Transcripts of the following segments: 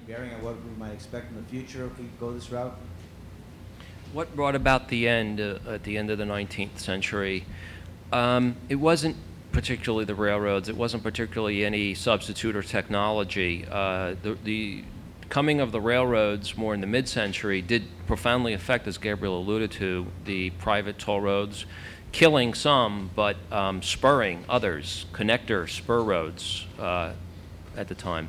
bearing on what we might expect in the future if we go this route? What brought about the end at the end of the 19th century? It wasn't particularly the railroads. It wasn't particularly any substitute or technology. The coming of the railroads more in the mid-century did profoundly affect, as Gabriel alluded to, the private toll roads, killing some, but spurring others, connector spur roads at the time.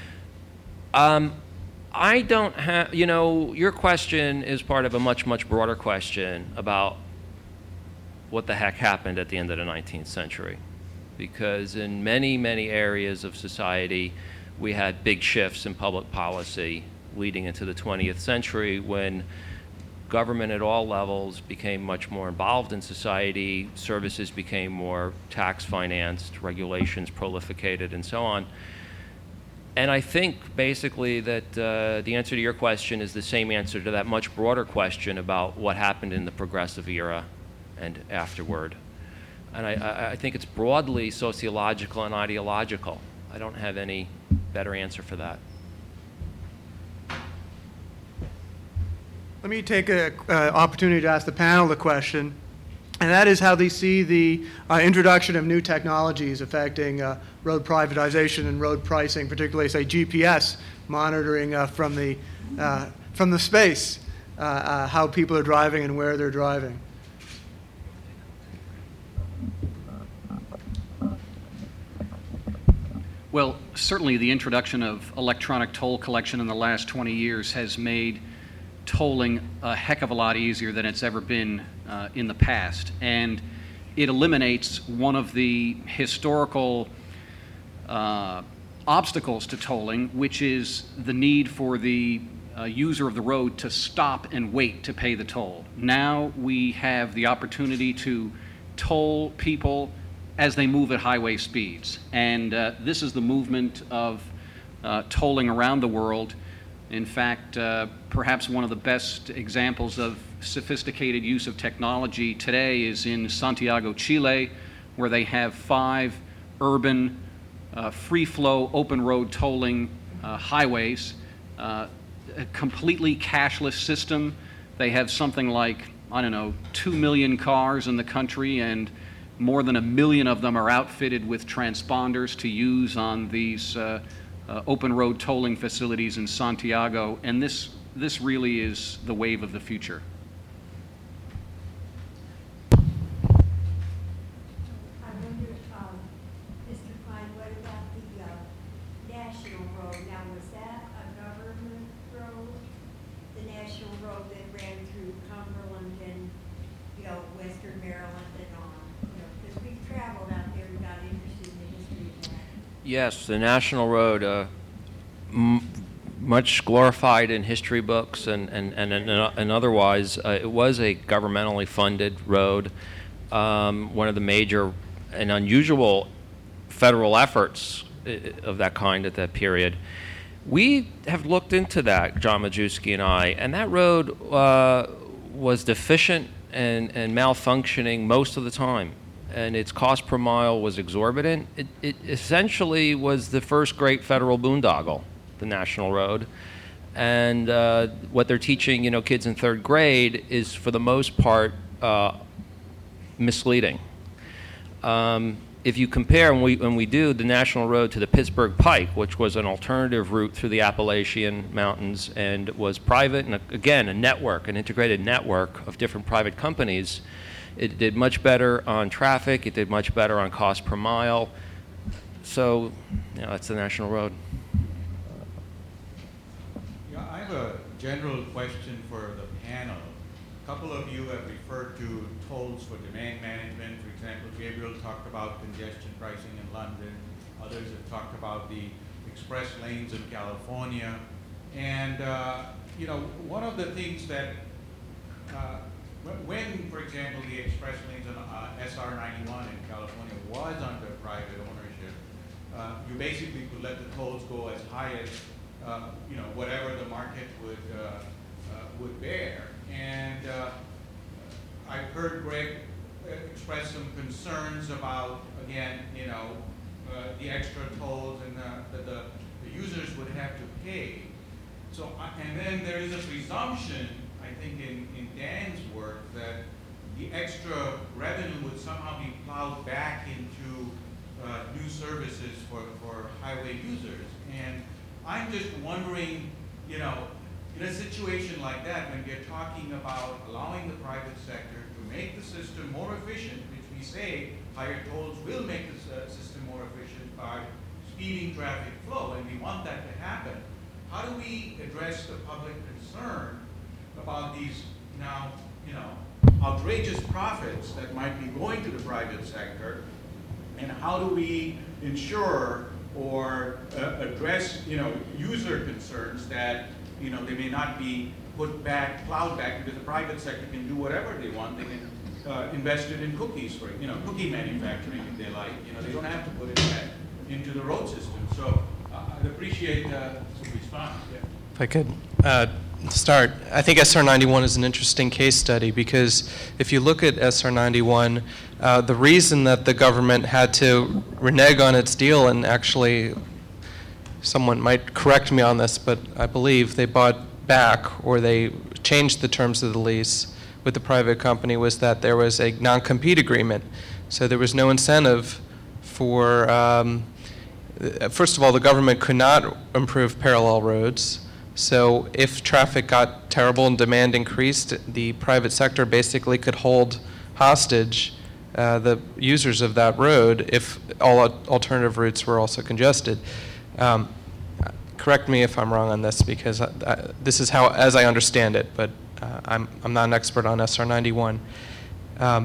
I don't have, your question is part of a much, much broader question about what the heck happened at the end of the 19th century. Because in many, many areas of society, we had big shifts in public policy leading into the 20th century when government at all levels became much more involved in society, services became more tax-financed, regulations prolificated, and so on. And I think basically that the answer to your question is the same answer to that much broader question about what happened in the progressive era and afterward. And I think it's broadly sociological and ideological. I don't have any better answer for that. Let me take an opportunity to ask the panel the question, and that is how they see the introduction of new technologies affecting road privatization and road pricing, particularly, say, GPS monitoring from the space, how people are driving and where they're driving. Well, certainly the introduction of electronic toll collection in the last 20 years has made tolling a heck of a lot easier than it's ever been in the past. And it eliminates one of the historical obstacles to tolling, which is the need for the user of the road to stop and wait to pay the toll. Now we have the opportunity to toll people as they move at highway speeds. And this is the movement of tolling around the world. In fact, perhaps one of the best examples of sophisticated use of technology today is in Santiago, Chile, where they have 5 urban free-flow open road tolling highways, a completely cashless system. They have something like, 2 million cars in the country, and more than 1 million of them are outfitted with transponders to use on these open road tolling facilities in Santiago, and this really is the wave of the future. I wonder, Mr. Klein, what about the National Road? Now, was that a government road? The National Road that ran through Cumberland and, Western Maryland and on? Because we've traveled out there and got interested in the history of that. Yes, the National Road, much glorified in history books and otherwise. It was a governmentally funded road, one of the major and unusual federal efforts of that kind at that period. We have looked into that, John Majewski and I, and that road was deficient and malfunctioning most of the time. And its cost per mile was exorbitant. It essentially was the first great federal boondoggle, the National Road. And what they're teaching, kids in 3rd grade is, for the most part, misleading. If you compare, when we do the National Road to the Pittsburgh Pike, which was an alternative route through the Appalachian Mountains and was private, and again, an integrated network of different private companies, it did much better on traffic. It did much better on cost per mile. So, that's the National Road. I have a general question for the panel. A couple of you have referred to tolls for demand management. For example, Gabriel talked about congestion pricing in London. Others have talked about the express lanes in California. And, one of the things that when, for example, the express lanes on SR 91 in California was under private ownership, you basically could let the tolls go as high as whatever the market would bear. And I've heard Greg express some concerns about, again, the extra tolls and that the users would have to pay. And then there is a presumption, I think, in Dan's work that the extra revenue would somehow be plowed back into new services for highway users. And I'm just wondering, you know, in a situation like that, when we're talking about allowing the private sector to make the system more efficient, which we say higher tolls will make the system more efficient by speeding traffic flow, and we want that to happen. How do we address the public concern about these now, you know, outrageous profits that might be going to the private sector, and how do we ensure or address, you know, user concerns that, you know, they may not be plowed back, because the private sector can do whatever they want. They can invest it in cookies, for, you know, cookie manufacturing if they like. You know, they don't have to put it back into the road system. So I'd appreciate some response. Yeah. If I could start, I think SR 91 is an interesting case study, because if you look at SR 91, the reason that the government had to renege on its deal, and actually someone might correct me on this, but I believe they bought back, or they changed the terms of the lease with the private company, was that there was a non-compete agreement. So there was no incentive for, first of all, the government could not improve parallel roads. So if traffic got terrible and demand increased, the private sector basically could hold hostage the users of that road if all alternative routes were also congested. Correct me if I'm wrong on this, because this is how, as I understand it, but I'm not an expert on SR 91. Yeah,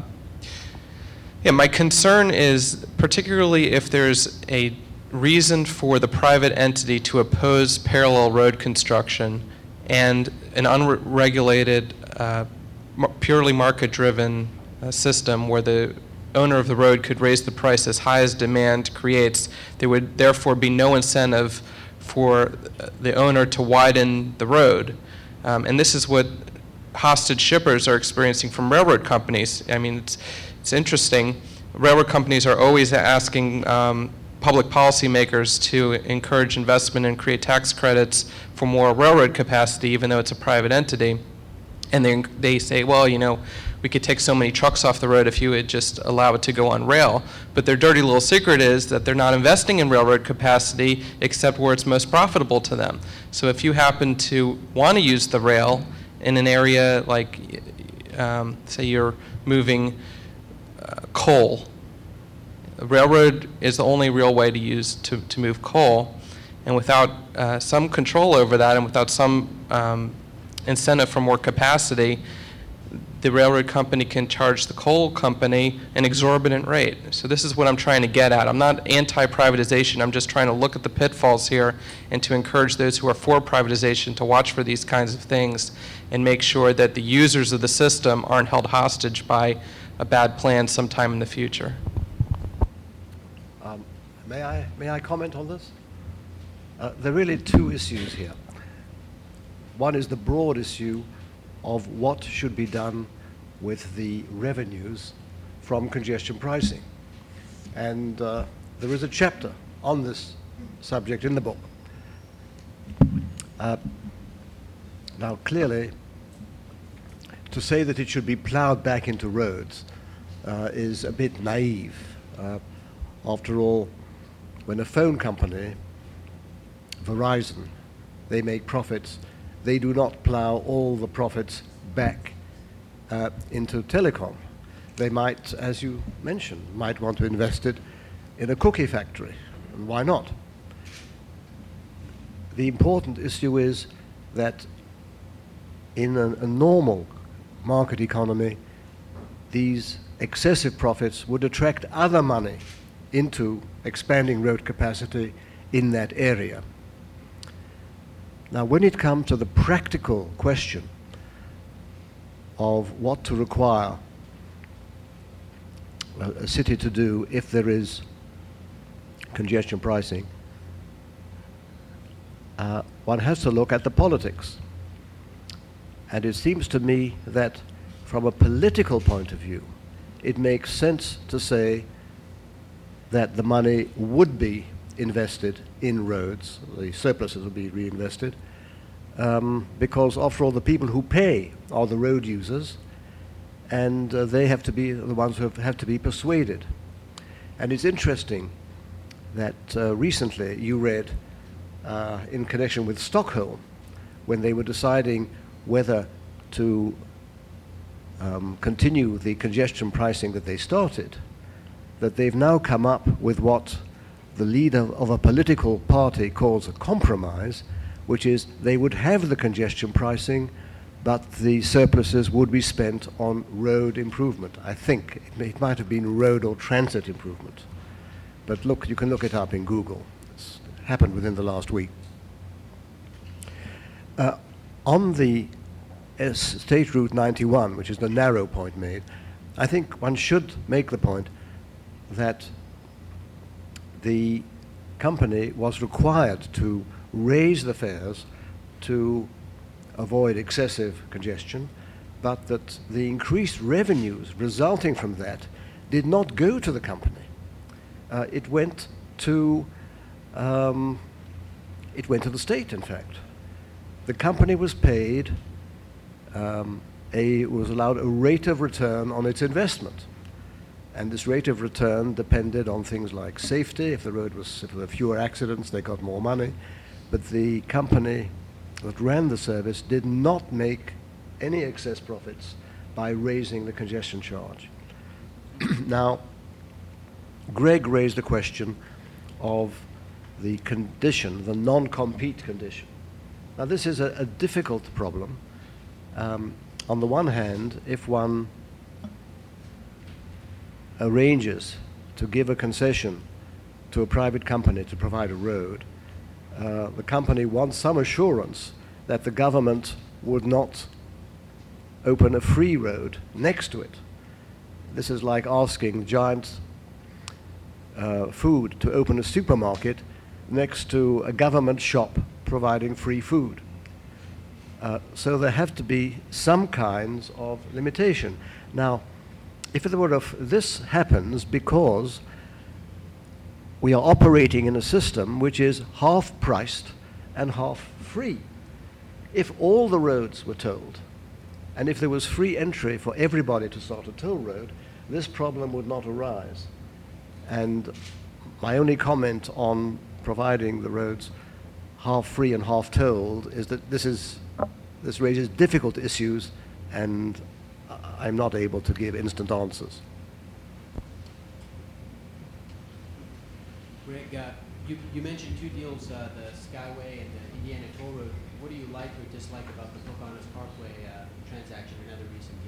my concern is particularly if there's a reason for the private entity to oppose parallel road construction and an unregulated, purely market-driven system where the owner of the road could raise the price as high as demand creates, there would therefore be no incentive for the owner to widen the road. And this is what hostage shippers are experiencing from railroad companies. I mean, it's interesting. Railroad companies are always asking public policymakers to encourage investment and create tax credits for more railroad capacity, even though it's a private entity. And they say, well, you know, we could take so many trucks off the road if you would just allow it to go on rail. But their dirty little secret is that they're not investing in railroad capacity except where it's most profitable to them. So if you happen to want to use the rail in an area like, say you're moving coal, the railroad is the only real way to use to move coal, and without some control over that and without some incentive for more capacity, the railroad company can charge the coal company an exorbitant rate. So this is what I'm trying to get at. I'm not anti-privatization. I'm just trying to look at the pitfalls here and to encourage those who are for privatization to watch for these kinds of things and make sure that the users of the system aren't held hostage by a bad plan sometime in the future. May I comment on this? There are really two issues here. One is the broad issue of what should be done with the revenues from congestion pricing. And there is a chapter on this subject in the book. Now, clearly, to say that it should be plowed back into roads is a bit naive. After all, when a phone company, Verizon, they make profits, they do not plow all the profits back into telecom. They might, as you mentioned, might want to invest it in a cookie factory, and why not? The important issue is that in a normal market economy, these excessive profits would attract other money into expanding road capacity in that area. Now, when it comes to the practical question of what to require a city to do if there is congestion pricing, one has to look at the politics. And it seems to me that from a political point of view, it makes sense to say that the money would be invested in roads, the surpluses would be reinvested, because after all, the people who pay are the road users, and they have to be the ones who have to be persuaded. And it's interesting that recently you read in connection with Stockholm, when they were deciding whether to continue the congestion pricing that they started, that they've now come up with what the leader of a political party calls a compromise, which is they would have the congestion pricing, but the surpluses would be spent on road improvement. I think it might have been road or transit improvement. But look, you can look it up in Google. It's happened within the last week. On the State Route 91, which is the narrow point made, I think one should make the point that the company was required to raise the fares to avoid excessive congestion, but that the increased revenues resulting from that did not go to the company. It went to the state, in fact. The company was paid, was allowed a rate of return on its investment. And this rate of return depended on things like safety. If there were fewer accidents, they got more money. But the company that ran the service did not make any excess profits by raising the congestion charge. Now, Greg raised the question of the condition, the non-compete condition. Now, this is a difficult problem. On the one hand, if one arranges to give a concession to a private company to provide a road, the company wants some assurance that the government would not open a free road next to it. This is like asking Giant Food to open a supermarket next to a government shop providing free food. So there have to be some kinds of limitation. Now, if this happens because we are operating in a system which is half priced and half free. If all the roads were tolled, and if there was free entry for everybody to start a toll road, this problem would not arise. And my only comment on providing the roads half free and half tolled is that this raises difficult issues, and I'm not able to give instant answers. Greg, you mentioned two deals, the Skyway and the Indiana Toll Road. What do you like or dislike about the Pocahontas Parkway transaction, another recent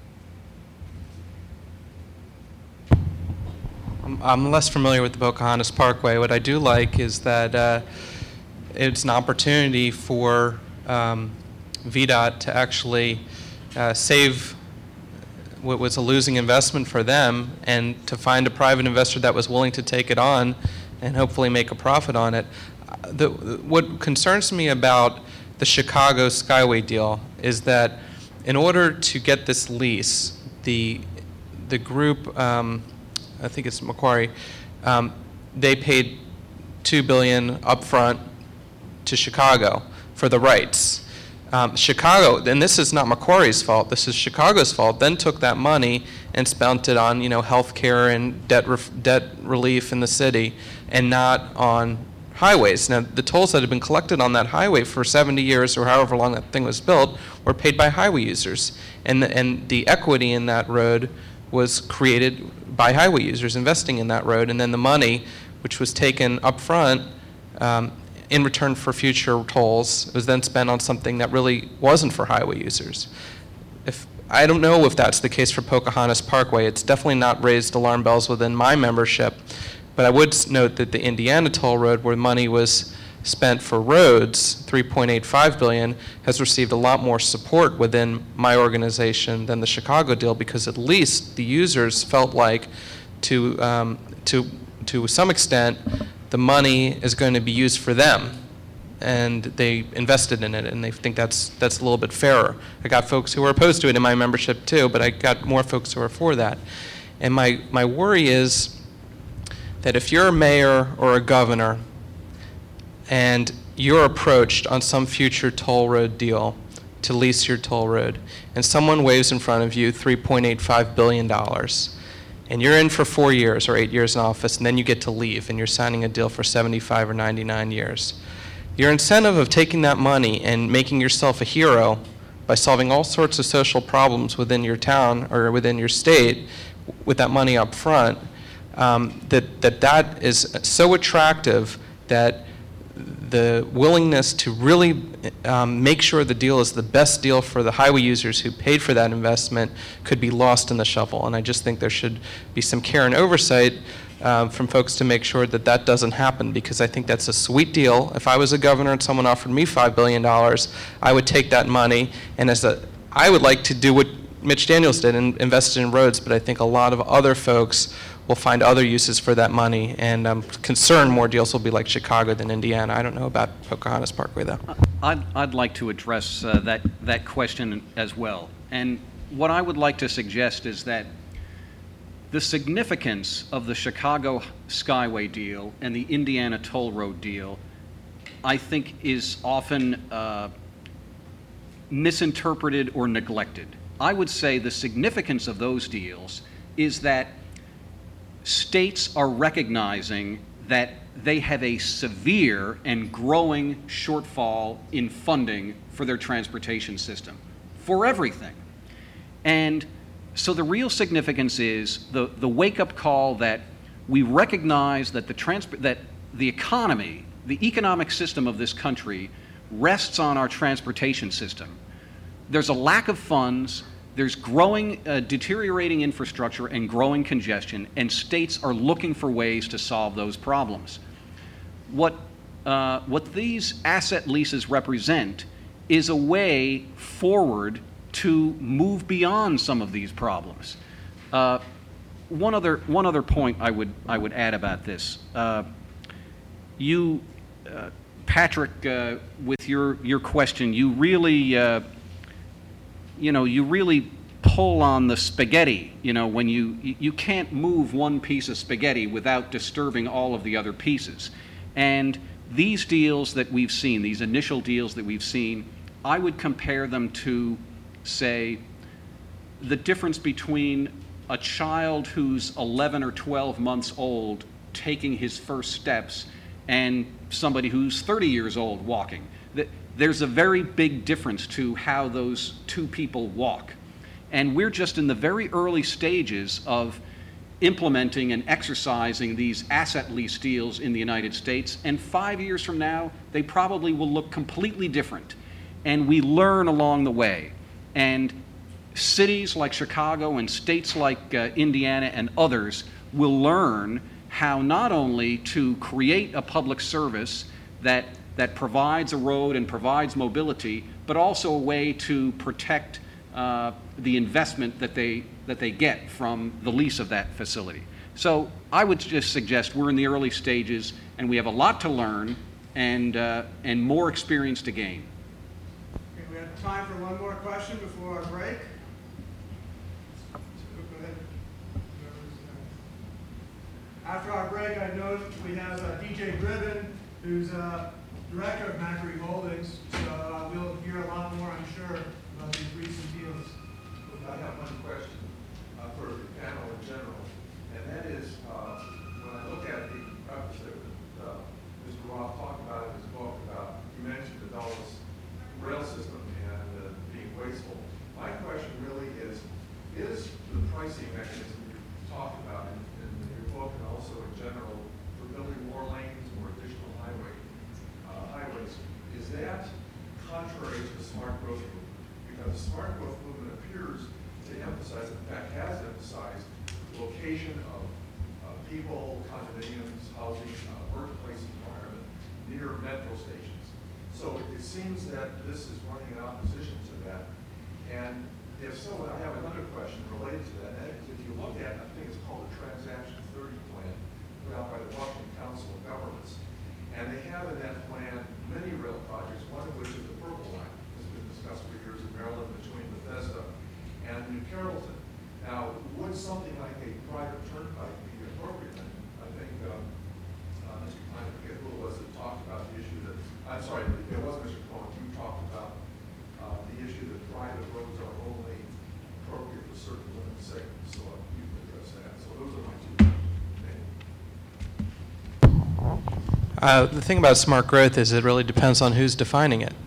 deal? I'm less familiar with the Pocahontas Parkway. What I do like is that it's an opportunity for VDOT to actually save what was a losing investment for them and to find a private investor that was willing to take it on and hopefully make a profit on it. What concerns me about the Chicago Skyway deal is that in order to get this lease, the group, I think it's Macquarie, they paid $2 billion upfront to Chicago for the rights. Chicago, and this is not Macquarie's fault, this is Chicago's fault, then took that money and spent it on, health care and debt relief in the city, and not on highways. Now, the tolls that had been collected on that highway for 70 years, or however long that thing was built, were paid by highway users. And the equity in that road was created by highway users investing in that road, and then the money, which was taken up front, in return for future tolls, was then spent on something that really wasn't for highway users. I don't know if that's the case for Pocahontas Parkway. It's definitely not raised alarm bells within my membership, but I would note that the Indiana Toll Road, where money was spent for roads, $3.85 billion, has received a lot more support within my organization than the Chicago deal, because at least the users felt like, to some extent, the money is going to be used for them, and they invested in it, and they think that's a little bit fairer. I got folks who were opposed to it in my membership too, but I got more folks who are for that. And my worry is that if you're a mayor or a governor and you're approached on some future toll road deal to lease your toll road, and someone waves in front of you $3.85 billion, and you're in for 4 years or 8 years in office, and then you get to leave, and you're signing a deal for 75 or 99 years. Your incentive of taking that money and making yourself a hero by solving all sorts of social problems within your town or within your state with that money up front, that is so attractive that the willingness to really make sure the deal is the best deal for the highway users who paid for that investment could be lost in the shuffle. And I just think there should be some care and oversight from folks to make sure that that doesn't happen, because I think that's a sweet deal. If I was a governor and someone offered me $5 billion, I would take that money, and I would like to do what Mitch Daniels did and invested in roads, but I think a lot of other folks will find other uses for that money, and I'm concerned more deals will be like Chicago than Indiana. I don't know about Pocahontas Parkway, though. I'd like to address that question as well. And what I would like to suggest is that the significance of the Chicago Skyway deal and the Indiana Toll Road deal, I think, is often misinterpreted or neglected. I would say the significance of those deals is that states are recognizing that they have a severe and growing shortfall in funding for their transportation system, for everything. And so the real significance is the wake-up call that we recognize that the economy, the economic system of this country rests on our transportation system. There's a lack of funds, there's growing, deteriorating infrastructure and growing congestion, and states are looking for ways to solve those problems. What these asset leases represent is a way forward to move beyond some of these problems. One other point I would add about this. Patrick, with your question, you really you really pull on the spaghetti, when you can't move one piece of spaghetti without disturbing all of the other pieces. And these deals that we've seen, these initial deals that we've seen, I would compare them to, say, the difference between a child who's 11 or 12 months old taking his first steps and somebody who's 30 years old walking. There's a very big difference to how those two people walk. And we're just in the very early stages of implementing and exercising these asset lease deals in the United States. And 5 years from now, they probably will look completely different. And we learn along the way. And cities like Chicago and states like Indiana and others will learn how not only to create a public service that provides a road and provides mobility, but also a way to protect the investment that they get from the lease of that facility. So I would just suggest we're in the early stages, and we have a lot to learn and more experience to gain. Okay, we have time for one more question before our break. Go ahead. After our break, I note we have DJ Gribben, who's director of Macquarie Holdings, so we'll hear a lot more, I'm sure, about these recent deals. I have one question for the panel in general, and that is, when I look at the preface that Mr. Roth talked about in his book about, you mentioned the Dulles rail system and being wasteful. My question really is the pricing mechanism you talked about in your book and also in general for building more lanes, more additional highways, is that contrary to the smart growth movement? Because the smart growth movement appears to emphasize, in fact has emphasized, location of people, condominiums, housing, workplace environment near metro stations. So it seems that this is running in opposition to that. And if so, I have another question related to that. That is, if you look at, I think it's called the Transaction 30 plan, put out by the Washington Council of Governments, and they have in that plan many rail projects, one of which is the Purple Line. It's been discussed for years in Maryland between Bethesda and New Carrollton. Now, would something like a private turnpike be appropriate? I think, Mr. Klein, I forget who it was that talked about the issue that, I'm sorry, The thing about smart growth is it really depends on who's defining it.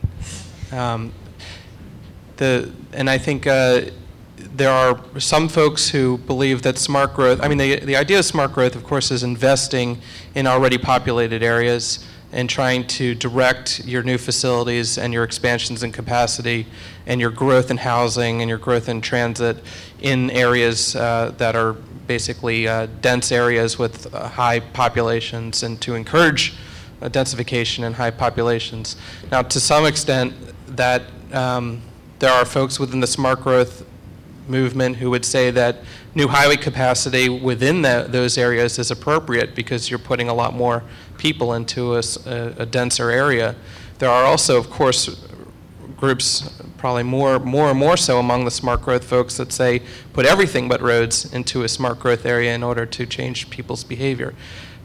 And I think there are some folks who believe that smart growth, I mean, the idea of smart growth, of course, is investing in already populated areas and trying to direct your new facilities and your expansions in capacity and your growth in housing and your growth in transit in areas that are basically dense areas with high populations, and to encourage densification in high populations. Now, to some extent, that there are folks within the smart growth movement who would say that new highway capacity within those areas is appropriate because you're putting a lot more people into a denser area. There are also, of course, groups, probably more and more so among the smart growth folks, that say put everything but roads into a smart growth area in order to change people's behavior.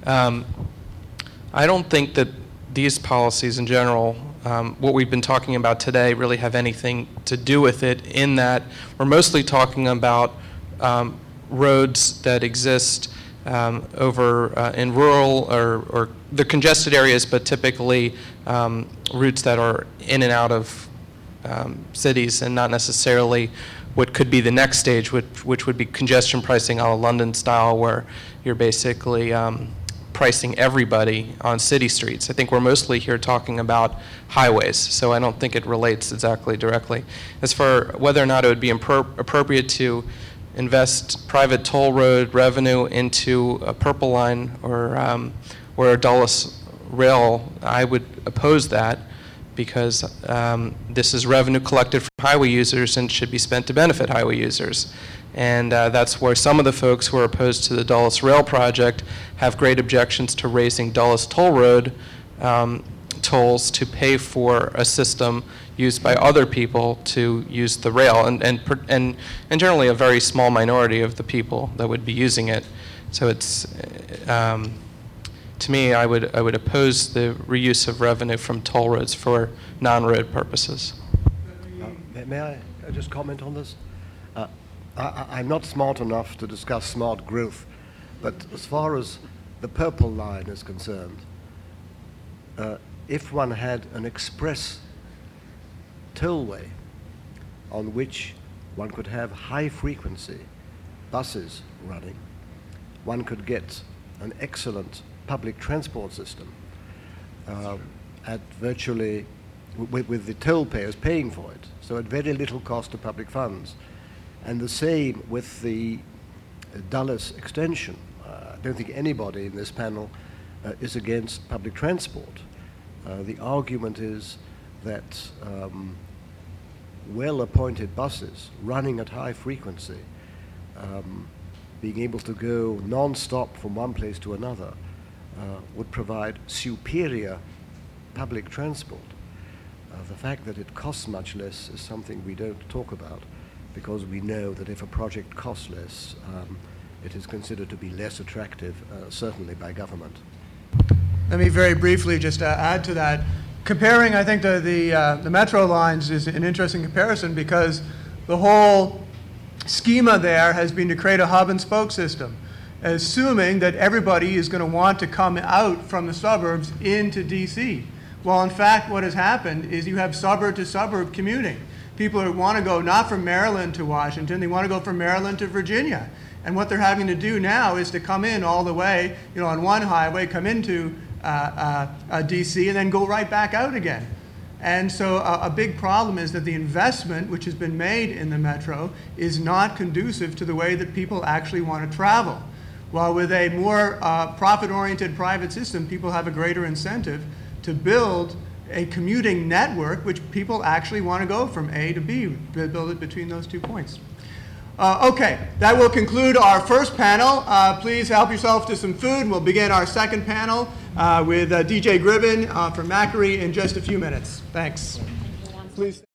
I don't think that these policies in general, what we've been talking about today, really have anything to do with it, in that we're mostly talking about roads that exist over in rural or the congested areas, but typically routes that are in and out of cities, and not necessarily what could be the next stage, which would be congestion pricing a la London style, where you're basically pricing everybody on city streets. I think we're mostly here talking about highways, so I don't think it relates exactly directly. As for whether or not it would be appropriate to invest private toll road revenue into a Purple Line or a Dulles Rail, I would oppose that, because this is revenue collected from highway users and should be spent to benefit highway users. And that's where some of the folks who are opposed to the Dulles Rail project have great objections to raising Dulles Toll Road tolls to pay for a system used by other people to use the rail, and generally a very small minority of the people that would be using it. So it's, to me, I would oppose the reuse of revenue from toll roads for non-road purposes. May I just comment on this? I'm not smart enough to discuss smart growth, but as far as the Purple Line is concerned, if one had an express tollway on which one could have high-frequency buses running, one could get an excellent public transport system at virtually, with the toll payers paying for it, so at very little cost to public funds. And the same with the Dulles extension. I don't think anybody in this panel is against public transport. The argument is that well-appointed buses running at high frequency, being able to go non-stop from one place to another, would provide superior public transport. The fact that it costs much less is something we don't talk about, because we know that if a project costs less, it is considered to be less attractive, certainly by government. Let me very briefly just add to that. Comparing, I think, the metro lines is an interesting comparison, because the whole schema there has been to create a hub and spoke system, assuming that everybody is going to want to come out from the suburbs into DC. Well, in fact, what has happened is you have suburb to suburb commuting. People who want to go not from Maryland to Washington, they want to go from Maryland to Virginia. And what they're having to do now is to come in all the way, on one highway, come into DC, and then go right back out again. And so a big problem is that the investment which has been made in the metro is not conducive to the way that people actually want to travel. While with a more profit-oriented private system, people have a greater incentive to build a commuting network which people actually want to go from A to B, build it between those 2 points. Okay, that will conclude our first panel. Please help yourself to some food. We'll begin our second panel with DJ Gribben from Macquarie in just a few minutes. Thanks. Please.